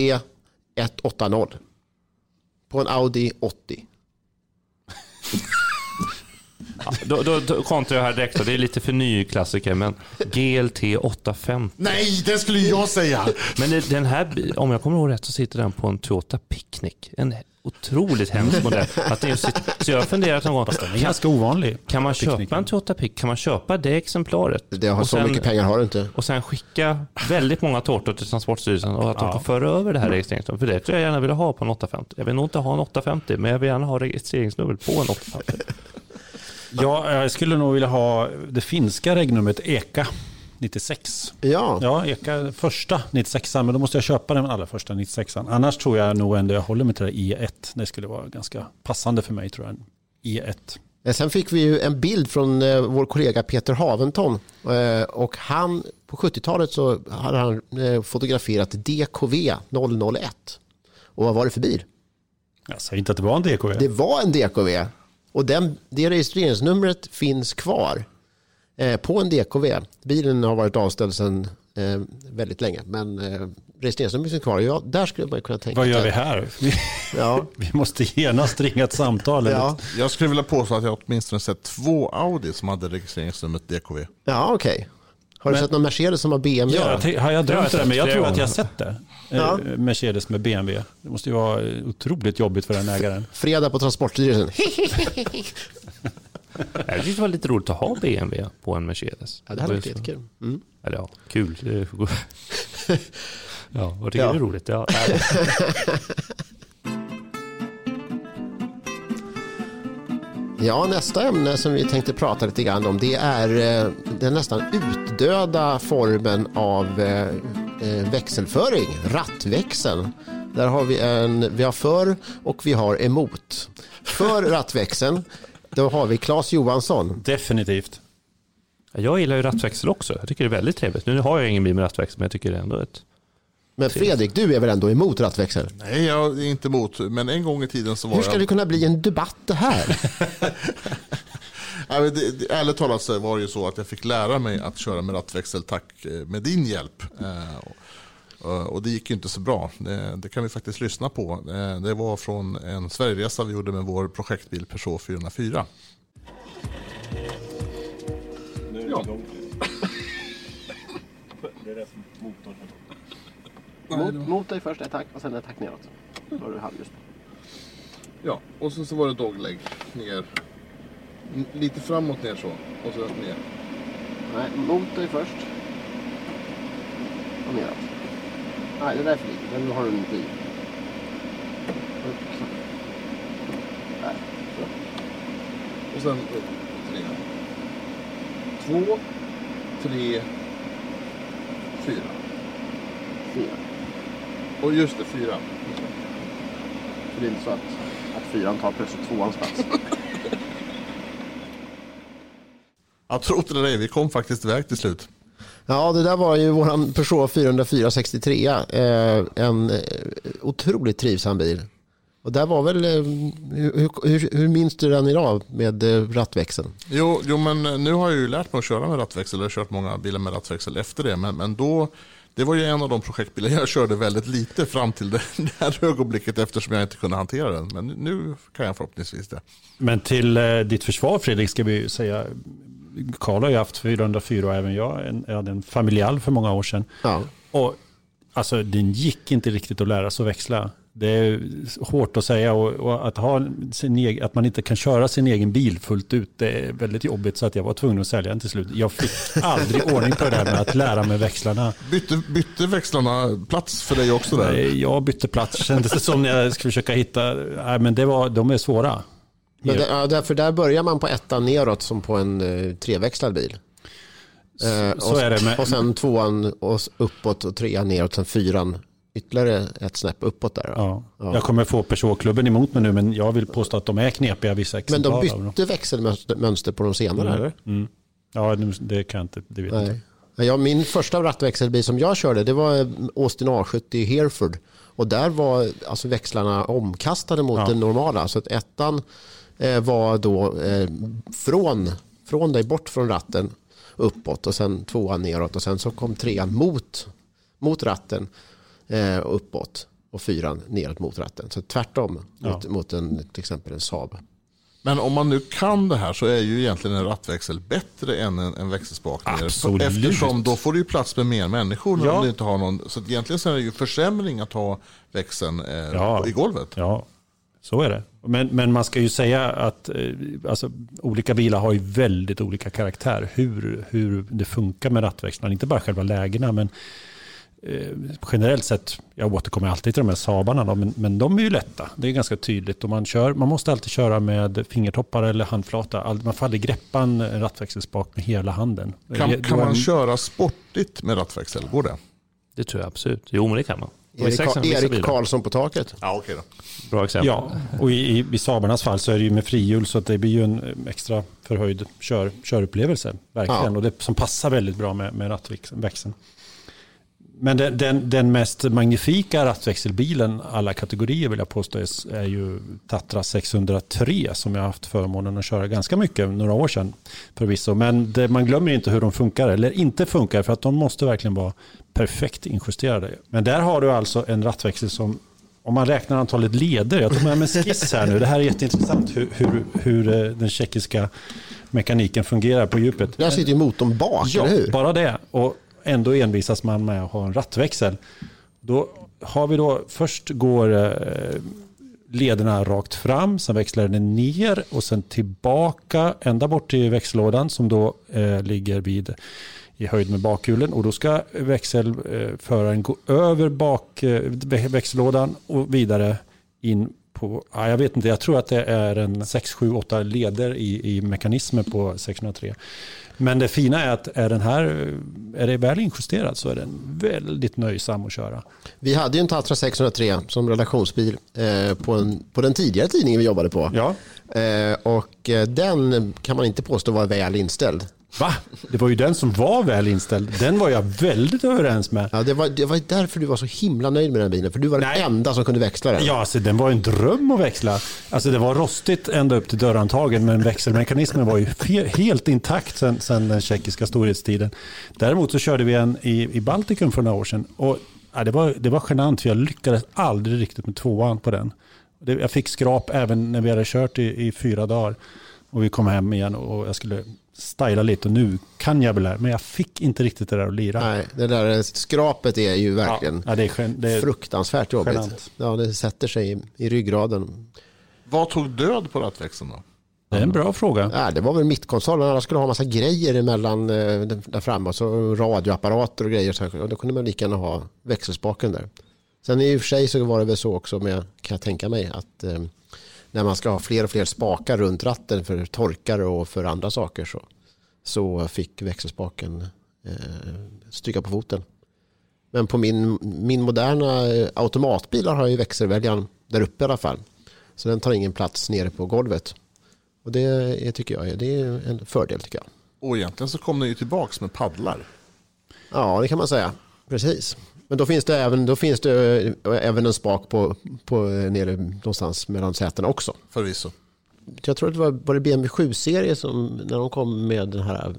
180 på en Audi 80. Ja, då kontrar jag här direkt. Det är lite för ny klassiker, men GLT 850. Nej, det skulle jag säga. Men den här, om jag kommer ihåg rätt, så sitter den på en Toyota Picnic. En otroligt hemsk modell. Så jag har funderat någon gång. Den är ganska ovanlig. Kan man köpa en Toyota Pic? Kan man köpa det exemplaret? Det har så mycket pengar har du inte. Och sen skicka väldigt många tårtor till Transportstyrelsen och att de kan föra över det här registreringsnumret. För det tror jag gärna vill ha på en 850. Jag vill nog inte ha en 850, men jag vill gärna ha registreringsnummer på en 850. Ja, jag skulle nog vilja ha det finska regnumret EKA 96. Ja, EKA första 96, men då måste jag köpa den allra första 96. Annars tror jag nog ändå jag håller mig till det E1. Det skulle vara ganska passande för mig, tror jag. E1. Sen fick vi ju en bild från vår kollega Peter Haventon. Och han, på 70-talet så hade han fotograferat DKV 001. Och vad var det för bil? Jag säger inte att det var en DKV. Det var en DKV. Och det registreringsnumret finns kvar på en DKV. Bilen har varit avställd sedan väldigt länge. Men registreringsnumret finns kvar. Ja, där skulle man kunna tänka. Vad gör vi här? Vi måste genast ringa ett samtal. Ja. Jag skulle vilja påstå att jag åtminstone sett 2 Audi som hade registreringsnumret DKV. Ja, okej. Har du sett någon Mercedes som har BMW? Ja, har jag drömt det? Men jag tror att jag har sett det. Ja. Mercedes med BMW. Det måste ju vara otroligt jobbigt för den ägaren. Fredag på Transportstyrelsen. Jag tyckte det var lite roligt att ha BMW på en Mercedes. Ja, det hade varit jättekul. Mm. Eller ja, kul. Ja, vad tycker du är roligt? Ja. Ja, nästa ämne som vi tänkte prata lite grann om, det är den nästan utdöda formen av växelföring, rattväxeln. Där har vi har för och vi har emot. För rattväxeln, då har vi Claes Johansson. Definitivt. Jag gillar ju rattväxel också. Jag tycker det är väldigt trevligt. Nu har jag ingen bil med rattväxel, men jag tycker det är ändå ett... Men Fredrik, du är väl ändå emot rattväxel? Nej, jag är inte emot. Men en gång i tiden så var Hur ska det kunna bli en debatt det här? Ärligt talat så var det ju så att jag fick lära mig att köra med rattväxel tack med din hjälp. Och det gick ju inte så bra. Det kan vi faktiskt lyssna på. Det var från en Sverigeresa vi gjorde med vår projektbil Peugeot 404. Ja. Det är det som motorn. Motor i första attack och sen attack neråt. Då har du halvljus på. Ja, och så var det dogleg ner. Lite framåt ner så. Och så ner. Nej, motor i först. Och neråt. Nej, det där är för lite. Den har du en bil. Där. Så. Och sen upp. 3. 2, 3, 4. 4. Och just det, 4. För det är inte så att 4 tar plötsligt 2ans plats. Jag tror inte det, vi kom faktiskt iväg till slut. Ja, det där var ju våran Peugeot 404 63. En otroligt trivsam bil. Och där var väl, hur minns du den idag med rattväxeln? Jo, men nu har jag ju lärt mig att köra med rattväxel. Jag har kört många bilar med rattväxel efter det. Men då, det var ju en av de projektbilar jag körde väldigt lite fram till det här ögonblicket eftersom jag inte kunde hantera den. Men nu kan jag förhoppningsvis det. Men till ditt försvar, Fredrik, ska vi säga, Carl har ju haft 404 och även jag hade en familjal för många år sedan. Ja. Och alltså, den gick inte riktigt att lära sig att växla. Det är hårt att säga och att att man inte kan köra sin egen bil fullt ut, det är väldigt jobbigt, så att jag var tvungen att sälja den till slut. Jag fick aldrig ordning på det här med att lära mig växlarna. Bytte växlarna plats för dig också där? Jag bytte plats, kändes det som när jag skulle försöka hitta. Nej, men de är svåra. Men därför där börjar man på 1 neråt som på en treväxlad bil. Så är det. Och sen 2 och uppåt och 3 neråt, sen 4 ytterligare ett snäpp uppåt där. Ja. Jag kommer få Peugeot-klubben emot mig nu, men jag vill påstå att de är knepiga vissa exemplar. Men de bytte växelmönster på de senare, eller? Mm. Ja, det kan jag inte, det vet jag inte. Ja, min första rattväxelbil som jag körde, det var Austin A70 Hereford. Och där var alltså växlarna omkastade mot den normala. Så att 1 var då från dig bort från ratten uppåt och sen 2 neråt och sen så kom 3 mot ratten uppåt och 4 neråt mot ratten. Så tvärtom mot till exempel en Saab. Men om man nu kan det här så är ju egentligen en rattväxel bättre än en växelspak. Absolut. Eftersom då får du ju plats med mer människor när du inte har någon. Så egentligen så är det ju försämring att ha växeln i golvet. Ja, så är det. Men man ska ju säga att alltså, olika bilar har ju väldigt olika karaktär. Hur det funkar med rattväxlarna. Inte bara själva lägena, men generellt sett, jag återkommer alltid till de här Saabarna då, men de är ju lätta. Det är ganska tydligt. Och man måste alltid köra med fingertoppar eller handflata. Man får aldrig greppa en rattväxelspak med hela handen. Kan man köra sportigt med rattväxel? Går det? Det tror jag absolut. Jo, men det kan man. Erik Karlsson på taket. Ja, okej då. Bra exempel. Ja, och i Saabarnas fall så är det ju med frihjul, så att det blir ju en extra förhöjd körupplevelse. Verkligen. Ja. Och det som passar väldigt bra med rattväxeln. Men den mest magnifika rattväxelbilen alla kategorier vill jag påstå är ju Tatra 603 som jag har haft förmånen att köra ganska mycket några år sedan förvisso. Men man glömmer inte hur de funkar eller inte funkar, för att de måste verkligen vara perfekt injusterade. Men där har du alltså en rattväxel som, om man räknar antalet leder, jag tog med en skiss här nu, det här är jätteintressant hur den tjeckiska mekaniken fungerar på djupet. Där sitter ju motorn bak, eller hur? Bara det. Och ändå envisas man med att ha en rattväxel. Då har vi först går lederna rakt fram, sen växlar den ner och sen tillbaka ända bort till växellådan som då ligger i höjd med bakhjulen, och då ska växelföraren gå över växellådan och vidare in på, jag vet inte, jag tror att det är en 6, 7, 8 leder i mekanismen på 603. Men det fina är att är det väl injusterad så är den väldigt nöjsam att köra. Vi hade ju en Tatra 603 som relationsbil på den tidigare tidningen vi jobbade på. Ja. Och den kan man inte påstå var väl inställd. Va? Det var ju den som var väl inställd. Den var jag väldigt överens med. Ja, det var därför du var så himla nöjd med den bilen. För du var den enda som kunde växla den. Ja, alltså, den var en dröm att växla. Alltså, det var rostigt ända upp till dörrantagen, men växelmekanismen var ju helt intakt sen den tjeckiska storhetstiden. Däremot så körde vi en i Baltikum för några år sedan. Och det var genant för jag lyckades aldrig riktigt med 2:an på den. Jag fick skrap även när vi hade kört i 4 dagar. Och vi kom hem igen och jag skulle styla lite och nu kan jag väl här. Men jag fick inte riktigt det där att lira. Nej, det där skrapet är ju verkligen det är fruktansvärt jobbigt. genant. Ja, det sätter sig i ryggraden. Vad tog död på rattväxeln då? Det är en bra fråga. Ja, det var väl mittkonsolen. Alla skulle ha en massa grejer emellan där framme. Så radioapparater och grejer. Och då kunde man lika gärna ha växelspaken där. Sen i och för sig så var det väl så också med, kan jag tänka mig, att när man ska ha fler och fler spakar runt ratten för torkare och för andra saker så fick växelspaken stryka på foten. Men på min moderna automatbilar har ju växelväljaren där uppe i alla fall. Så den tar ingen plats nere på golvet. Och det tycker jag det är en fördel tycker jag. Och egentligen så kom den ju tillbaks med paddlar. Ja, det kan man säga. Precis. Men då finns det även en spak på nere någonstans mellan sätena också. Förvisso. Jag tror att det var det BMW 7-serie som när de kom med den här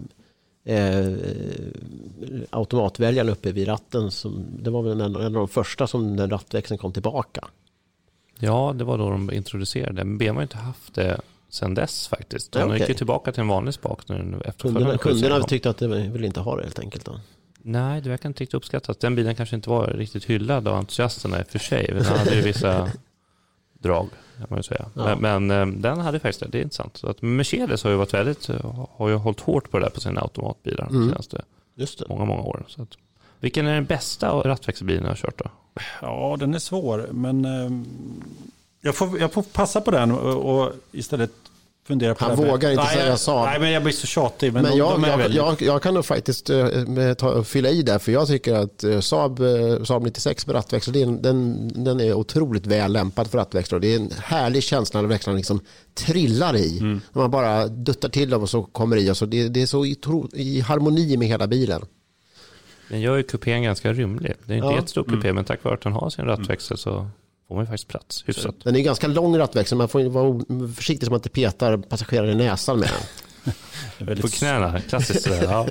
automatväljaren uppe vid ratten. Det var väl en av de första som den rattväxeln kom tillbaka. Ja, det var då de introducerade. Men BMW har inte haft det sedan dess faktiskt. De gick ju tillbaka till en vanlig spak nu efter kunderna tyckte att de vill inte ha det helt enkelt då. Nej, det verkar inte riktigt uppskattas. Den bilen kanske inte var riktigt hyllad av entusiasterna i för sig. Den hade ju vissa drag, kan man ju säga. Ja. Men den hade faktiskt det är intressant. Så att Mercedes har ju hållit hårt på det där på sina automatbilar de senaste många år. Så att, vilken är den bästa rattväxelbilen jag har kört då? Ja, den är svår. Men jag får passa på den och istället fundera på Han det. vågar inte säga Saab. Nej, men jag blir så tjatig. Men jag kan nog faktiskt fylla i där. För jag tycker att Saab 96 med rattväxel, den är otroligt väl lämpad för rattväxlar. Det är en härlig känsla när växlarna liksom trillar i. När man bara duttar till dem och så kommer i. Alltså det är så i harmoni med hela bilen. Den gör ju kupén ganska rymlig. Det är inte jättestor kupé, men tack vare att den har sin rattväxel så får man ju faktiskt plats. Hyfsat. Den är ganska lång rattväxel. Man får vara försiktig så man inte petar passagerare i näsan med den. På knäna, klassiskt där. Ja.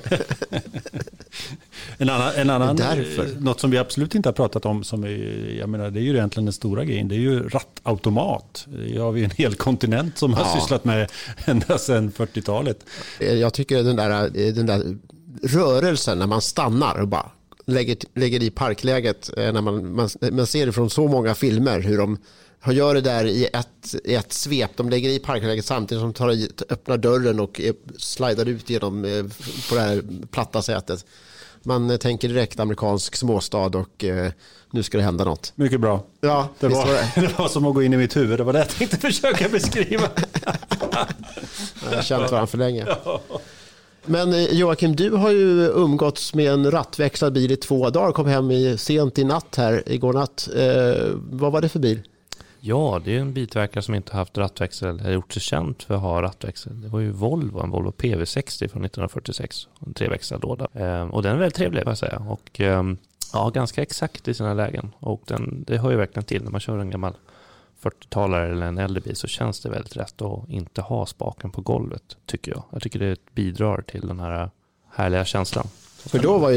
En annan något som vi absolut inte har pratat om, jag menar, det är ju egentligen den stora grejen, det är ju rattautomat. Det har vi en hel kontinent som har sysslat med ända sedan 40-talet. Jag tycker den där rörelsen när man stannar och bara lägger i parkläget, när man ser det från så många filmer hur de gör det där i ett svep. De lägger i parkläget samtidigt som de öppnar dörren och slidar ut genom på det här platta sätet. Man tänker direkt amerikansk småstad och nu ska det hända något. Mycket bra. Ja, det var som att gå in i mitt huvud. Det var det jag tänkte försöka beskriva. Jag har känt varandra för länge. Men Joakim, du har ju umgåtts med en rattväxlad bil i 2 dagar. Kom hem sent i natt här, igår natt. Vad var det för bil? Ja, det är en biltillverkare som inte haft rattväxel, har gjort sig känt för att ha rattväxel. Det var ju en Volvo PV60 från 1946, en 3-växlad låda. Och den är väldigt trevlig, får jag säga. Och ganska exakt i sina lägen. Och det hör ju verkligen till när man kör en gammal 40-talare eller en äldre bil, så känns det väldigt rätt att inte ha spaken på golvet, tycker jag. Jag tycker det bidrar till den här härliga känslan. För då var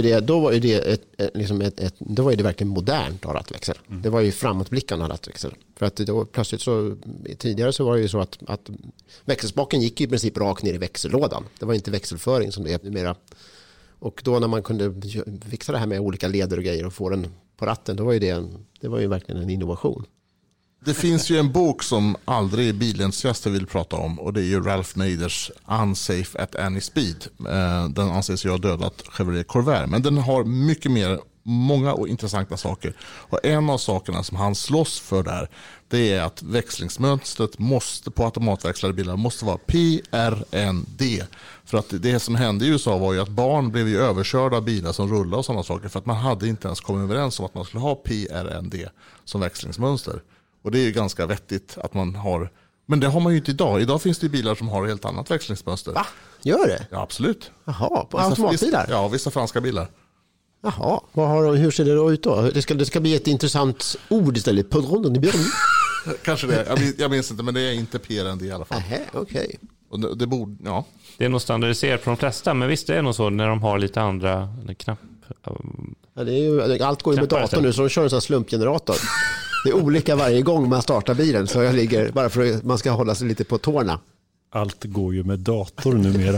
det verkligen modernt att ha rattväxel. Det var ju framåtblickande rattväxel. För att då plötsligt tidigare så var det ju så att växelspaken gick i princip rakt ner i växellådan. Det var inte växelföring som det är numera. Och då när man kunde fixa det här med olika leder och grejer och få den på ratten, då var ju det var ju verkligen en innovation. Det finns ju en bok som aldrig bilentusiaster vill prata om, och det är ju Ralph Naders Unsafe at Any Speed. Den anses ju ha dödat Chevrolet Corvair, men den har mycket mer, många och intressanta saker. Och en av sakerna som han slåss för där, det är att växlingsmönstret på automatväxlade bilar måste vara PRND. För att det som hände i USA var ju att barn blev ju överkörda av bilar som rullade och sådana saker, för att man hade inte ens kommit överens om att man skulle ha PRND som växlingsmönster. Och det är ju ganska vettigt att man har. Men det har man ju inte idag. Idag finns det bilar som har helt annat växlingsmönster. Va? Gör det? Ja, absolut. Jaha, på automatbilar? Vissa franska bilar. Jaha, hur ser det då ut då? Det ska bli ett intressant ord istället. Kanske det. Jag minns inte, men det är inte PRND i alla fall. Okej. Och det borde, ja. Det är nog standardiserat för de flesta, men visst det är nog så när de har lite andra Ja, det är ju, allt går ju med datorn nu, så de kör en sån här slumpgenerator. Det är olika varje gång man startar bilen, så jag ligger bara för att man ska hålla sig lite på tårna. Allt går ju med dator numera.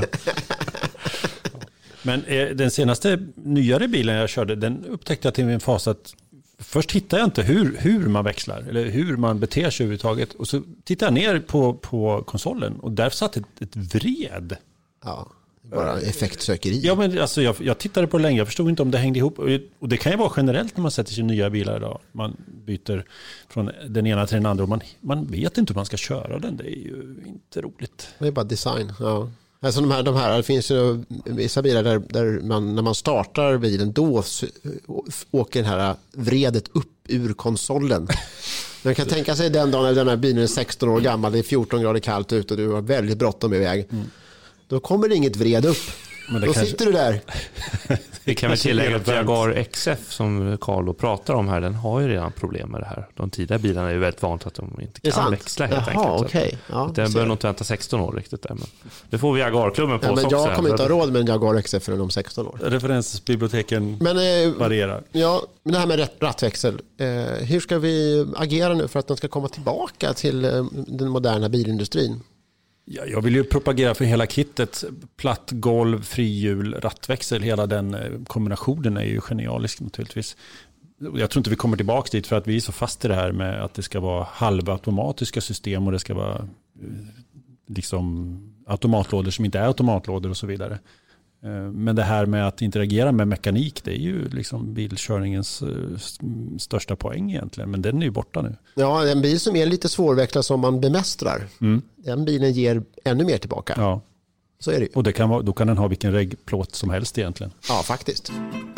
Men den senaste nyare bilen jag körde, den upptäckte jag till min fas att först hittade jag inte hur man växlar eller hur man beter sig överhuvudtaget. Och så tittade jag ner på konsolen och där satt ett vred. Ja, bara effektsökeri. Ja, men alltså jag tittade på det länge, jag förstod inte om det hängde ihop. Och det kan ju vara generellt när man sätter sig i nya bilar idag. Man byter från den ena till den andra och man vet inte hur man ska köra den. Det är ju inte roligt. Det är bara design, ja. Alltså de här, det finns ju vissa bilar där man, när man startar bilen, då åker det här vredet upp ur konsolen. Man kan tänka sig den dagen när den här bilen är 16 år gammal, det är 14 grader kallt ute och du har väldigt bråttom iväg. Då kommer det inget vred upp. Men då sitter du där. Vi kan väl tillägga att Jaguar XF som Carlo pratar om här, den har ju redan problem med det här. De tidiga bilarna är ju väldigt vant att de inte kan växla helt enkelt. Okay. Ja, den bör nog inte vänta 16 år riktigt där. Men det får vi Jaguar-klubben på oss också. Jag kommer inte ha råd med en Jaguar XF förrän om 16 år. Referensbiblioteken varierar. Ja, men det här med rattväxel. Hur ska vi agera nu för att den ska komma tillbaka till den moderna bilindustrin? Ja, jag vill ju propagera för hela kittet. Platt golv, frihjul, rattväxel. Hela den kombinationen är ju genialisk naturligtvis. Jag tror inte vi kommer tillbaka dit för att vi är så fast i det här med att det ska vara halvautomatiska system och det ska vara liksom automatlådor som inte är automatlådor och så vidare. Men det här med att interagera med mekanik, det är ju liksom bilkörningens största poäng egentligen. Men den är ju borta nu. Ja, en bil som är lite svårväxlad som man bemästrar. Den bilen ger ännu mer tillbaka. Ja. Så är det ju. Och då kan den ha vilken reggplåt som helst egentligen. Ja, faktiskt.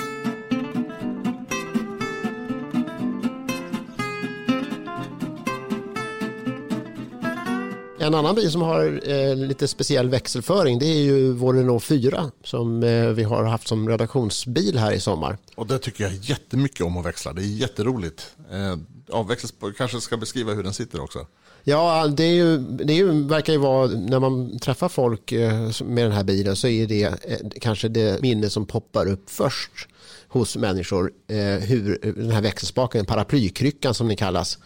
En annan bil som har lite speciell växelföring, det är ju vår Renault 4 som vi har haft som redaktionsbil här i sommar. Och det tycker jag jättemycket om att växla. Det är jätteroligt. Kanske ska beskriva hur den sitter också. Ja, det verkar ju vara, när man träffar folk med den här bilen så är det kanske det minne som poppar upp först hos människor. Hur den här växelspaken, paraplykryckan som det kallas,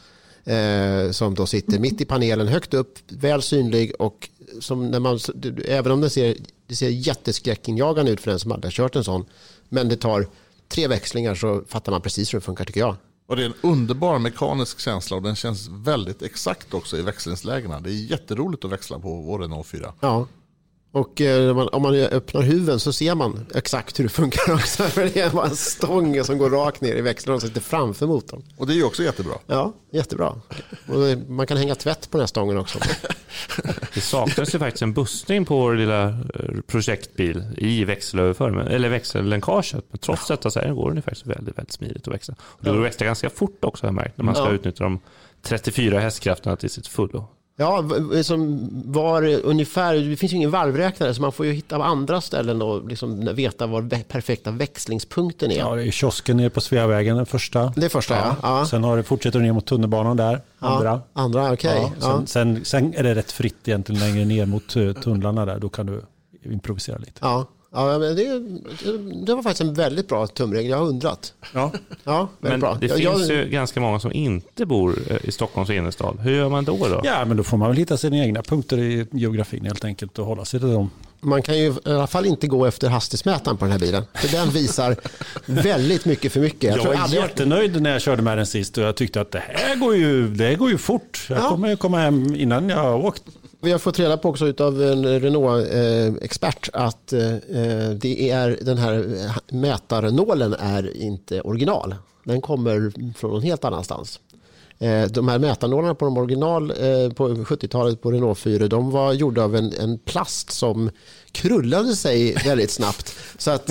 som då sitter mitt i panelen, högt upp, väl synlig, och som när man, även om det ser jätteskräckinjagande ut för den som aldrig har kört en sån, men det tar 3 växlingar så fattar man precis hur det funkar, tycker jag. Och det är en underbar mekanisk känsla och den känns väldigt exakt också i växlingslägena. Det är jätteroligt att växla på vår Renault 4. Ja. Och om man öppnar huven så ser man exakt hur det funkar också. För det är bara en stång som går rakt ner i växeln och sitter framför motorn. Och det är ju också jättebra. Ja, jättebra. Och man kan hänga tvätt på den här stången också. Det saknas ju faktiskt en bussning på vår lilla projektbil i växelöverföringen, eller växellänkaget. Men trots detta så här går det faktiskt väldigt, väldigt smidigt att växla. Och det går att växla ganska fort också, har jag märkt, när man ska utnyttja de 34 hästkrafterna till sitt fullo. Ja, som var ungefär, det finns ju ingen varvräknare så man får ju hitta andra ställen och liksom veta var perfekta växlingspunkten är. Ja, det är kiosken nere på Sveavägen, den första. Det är första, ja. Sen fortsätter du ner mot tunnelbanan där, andra, okej. Ja, sen är det rätt fritt egentligen längre ner mot tunnlarna där, då kan du improvisera lite. Ja, men det var faktiskt en väldigt bra tumregel. Jag har undrat. Ja, men bra. Det finns ju ganska många som inte bor i Stockholms innerstad. Hur gör man då? Ja, men då får man väl hitta sina egna punkter i geografin helt enkelt och hålla sig till dem. Man kan ju i alla fall inte gå efter hastighetsmätaren på den här bilen. För den visar väldigt mycket för mycket. Jag var jättenöjd när jag körde med den sist och jag tyckte att det går ju fort. Jag kommer komma hem innan jag har åkt. Vi har fått reda på också utav en Renault-expert att det är den här mätarnålen är inte original. Den kommer från någon helt annanstans. De här mätarnålarna på de original på 70-talet på Renault 4, de var gjorda av en plast som krullade sig väldigt snabbt. Så att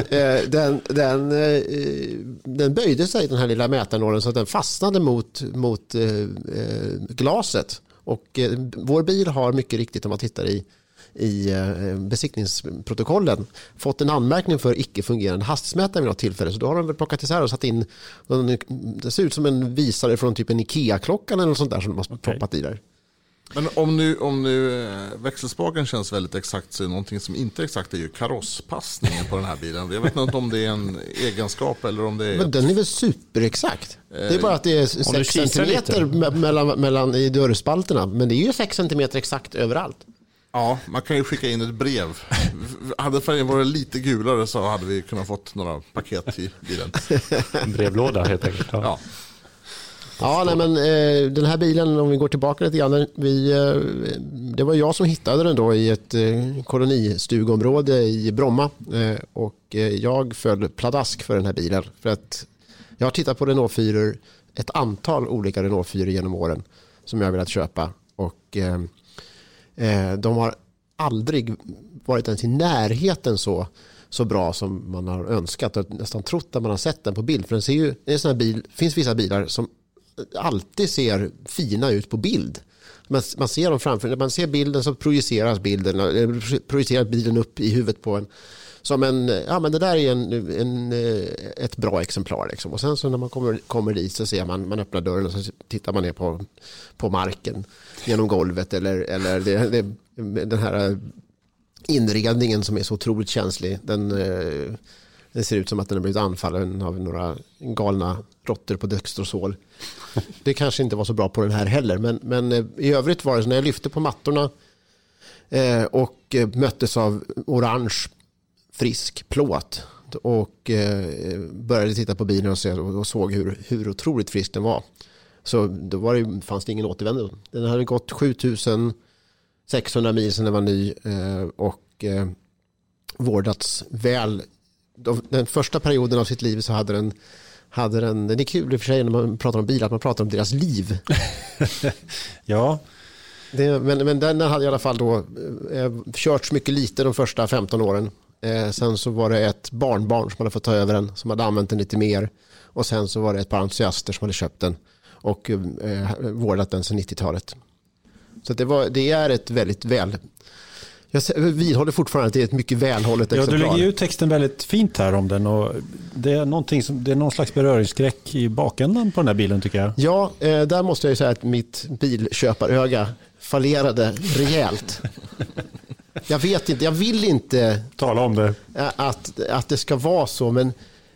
den böjde sig, den här lilla mätarnålen, så att den fastnade mot glaset. Och vår bil har mycket riktigt, om man tittar i besiktningsprotokollen, fått en anmärkning för icke-fungerande hastighetsmätare vid något tillfälle. Så då har de väl plockat isär och satt in, det ser ut som en visare från typ en Ikea-klockan eller något sånt där som de har poppat i där. Men om nu växelspaken känns väldigt exakt, så är någonting som inte är exakt är ju karosspassningen på den här bilen. Jag vet inte om det är en egenskap eller om det är... Men den är väl superexakt. Det är bara att det är 6 centimeter mellan i dörrspalterna. Men det är ju 6 centimeter exakt överallt. Ja, man kan ju skicka in ett brev. Hade färgen varit lite gulare så hade vi kunnat fått några paket i bilen. En brevlåda helt enkelt. Ja. Ja, nej, men den här bilen, om vi går tillbaka lite grann, det var jag som hittade den då i ett kolonistugområde i Bromma, och jag föll pladask för den här bilen för att jag har tittat på Renault 4, ett antal olika Renault 4 genom åren som jag har velat köpa, och de har aldrig varit ens i närheten så bra som man har önskat och nästan trott att man har sett den på bild, för den ser ju, det är en sån här bil, finns vissa bilar som alltid ser fina ut på bild. Man ser dem framför, när man ser bilden så projiceras bilen upp i huvudet på en som en, ja men det där är ett bra exemplar liksom. Och sen så när man kommer dit så ser man öppnar dörren och så tittar man ner på marken genom golvet eller den här inredningen som är så otroligt känslig, den ser ut som att den har blivit anfallen av några galna råttor på dextrosol. Det kanske inte var så bra på den här heller, men i övrigt var det så när jag lyfte på mattorna och möttes av orange frisk plåt och började titta på bilen och såg hur otroligt frisk den var. Så då fanns det ingen återvändo. Den hade gått 7600 mil sedan den var ny och vårdats väl. Den första perioden av sitt liv så hade den det är kul i och för sig när man pratar om bilar, att man pratar om deras liv. Ja. Men den hade i alla fall då körts mycket lite de första 15 åren. Sen så var det ett barnbarn som hade fått ta över den, som hade använt den lite mer. Och sen så var det ett par entusiaster som hade köpt den och vårdat den sedan 90-talet. Så det är ett väldigt jag vidhåller fortfarande att det är ett mycket välhållet exemplar. Ja, du lägger ut texten väldigt fint här om den, och det är någon slags beröringsskräck i bakändan på den här bilen tycker jag. Ja, där måste jag ju säga att mitt bilköparöga fallerade rejält. Jag vet inte, jag vill inte tala om det. Att det ska vara så, men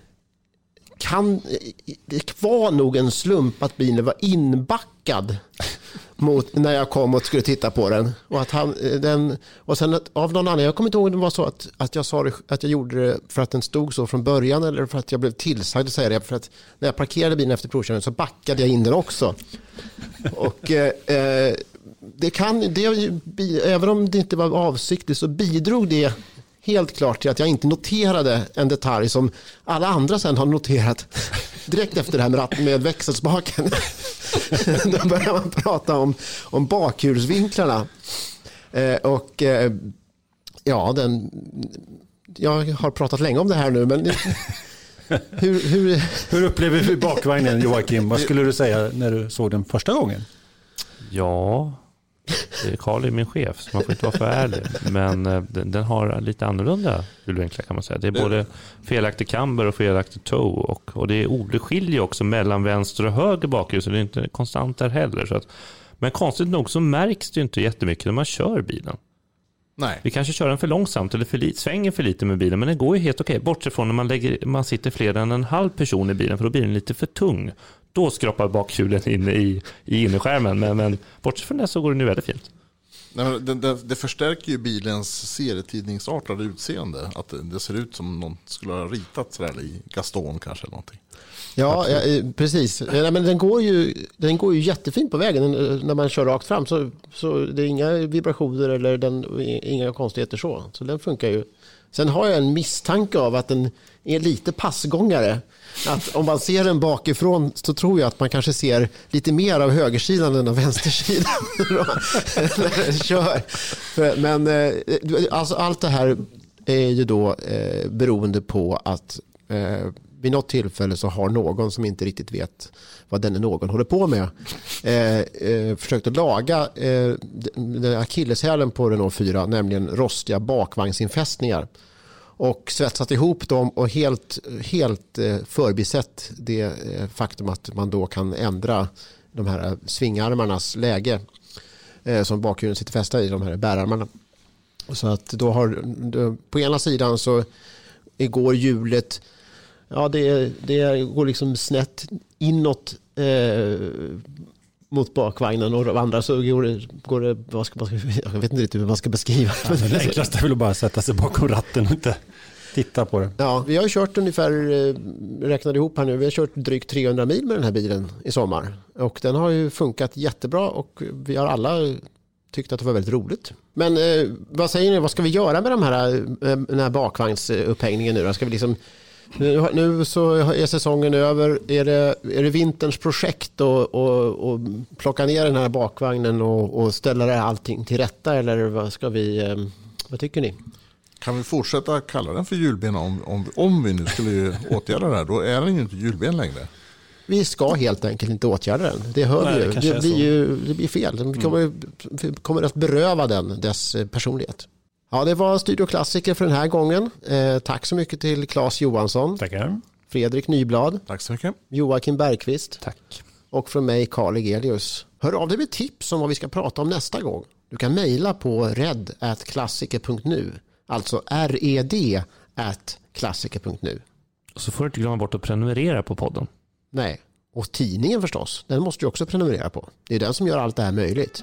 det var nog en slump att bilen var inbackad mot när jag kom och skulle titta på den, och att och sen av någon annan, jag kommer inte ihåg om det var så att jag sa att jag gjorde det för att den stod så från början eller för att jag blev tillsagd att säga det, för att när jag parkerade bilen efter provkörningen så backade jag in den också. Och även om det inte var avsiktligt så bidrog det helt klart till att jag inte noterade en detalj som alla andra sen har noterat direkt efter det här med växelspaken. Då börjar man prata om bakhjulsvinklarna. Och ja, jag har pratat länge om det här nu, men hur upplever vi bakvagnen, Joakim? Vad skulle du säga när du såg den första gången? Ja, Carl är min chef så man får inte vara för ärlig, men den har lite annorlunda hjulvinklar kan man säga. Det är både felaktig camber och felaktig toe, och det skiljer också mellan vänster och höger bakhjul, så det är inte konstant där heller. Så men konstigt nog så märks det inte jättemycket när man kör bilen. Nej. Vi kanske kör den för långsamt eller svänger för lite med bilen, men den går ju helt okej. Bortsett från när man sitter fler än en halv person i bilen, för då blir den lite för tung. Då skrapar bakhjulen in i innerskärmen, men bortsett från det så går det nu väldigt fint. Nej, men det förstärker ju bilens serietidningsartade utseende. Att det ser ut som någon skulle ha ritat sådär i Gaston kanske eller någonting. Ja, precis. Ja, men den går ju jättefint på vägen när man kör rakt fram. Så det är inga vibrationer eller inga konstigheter så. Så den funkar ju. Sen har jag en misstanke av att den är lite passgångare. Att om man ser den bakifrån så tror jag att man kanske ser lite mer av högersidan än av vänstersidan när den kör. Men alltså, allt det här är ju då beroende på att vid något tillfälle så har någon som inte riktigt vet vad den någon håller på med försökt att laga den akilleshälen på Renault 4, nämligen rostiga bakvagnsinfästningar, och svetsat ihop dem och helt förbisett det faktum att man då kan ändra de här svingarmarnas läge. som bakhjulen sitter fästa i, de här bärarmarna. Så att då har på ena sidan så går hjulet, ja det går liksom snett inåt mot bakvagnen, och de andra så går det jag vet inte riktigt hur man ska beskriva. Ja, det enklaste är väl att bara sätta sig bakom ratten och inte titta på det. Ja, vi har kört ungefär, räknade ihop här nu, vi har kört drygt 300 mil med den här bilen i sommar. Och den har ju funkat jättebra och vi har alla tyckt att det var väldigt roligt. Men vad säger ni, vad ska vi göra med den här bakvagnsupphängningen nu då? Ska vi liksom, nu så är säsongen över, är det vinterns projekt och plocka ner den här bakvagnen och ställa allting till rätta, eller vad tycker ni? Kan vi fortsätta kalla den för hjulben om vi nu skulle åtgärda det här? Då är den ju inte hjulben längre. Vi ska helt enkelt inte åtgärda den. Det hör vi ju. Det blir fel. Vi kommer att beröva den dess personlighet. Ja, det var Studio Klassiker för den här gången. Tack så mycket till Claes Johansson. Tackar. Fredrik Nyblad. Tack så mycket. Joakim Bergqvist. Tack. Och från mig, Carl Egelius. Hör av dig med tips om vad vi ska prata om nästa gång. Du kan mejla på red@klassiker.nu. Alltså red@klassiker.nu. Och så får du inte glömma bort att prenumerera på podden. Nej, och tidningen förstås. Den måste du också prenumerera på. Det är den som gör allt det här möjligt.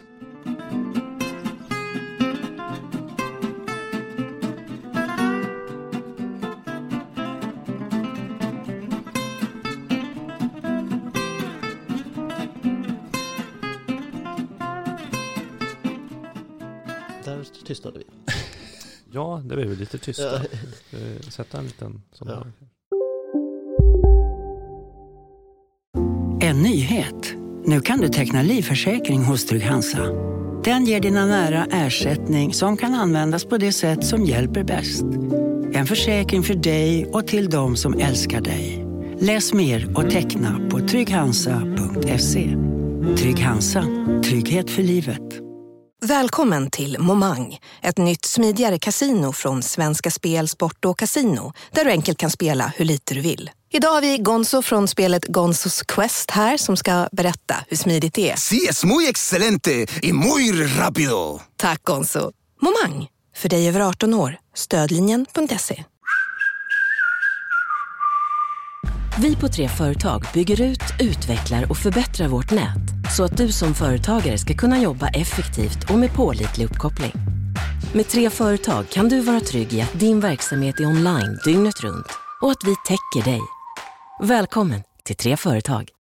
Där tystnade vi. Ja, det blev lite tysta. Sätta en liten sån här. En nyhet. Nu kan du teckna livförsäkring hos Trygg-Hansa. Den ger dina nära ersättning som kan användas på det sätt som hjälper bäst. En försäkring för dig och till de som älskar dig. Läs mer och teckna på trygghansa.se. Trygg-Hansa. Trygghet för livet. Välkommen till Momang, ett nytt smidigare kasino från Svenska Spel, Sport och Casino, där du enkelt kan spela hur lite du vill. Idag har vi Gonzo från spelet Gonzos Quest här som ska berätta hur smidigt det är. Sí, es muy excelente y muy rápido. Tack Gonzo. Momang, för dig över 18 år. Stödlinjen.se. Vi på 3 Företag bygger ut, utvecklar och förbättrar vårt nät så att du som företagare ska kunna jobba effektivt och med pålitlig uppkoppling. Med 3 Företag kan du vara trygg i att din verksamhet är online dygnet runt och att vi täcker dig. Välkommen till 3 Företag.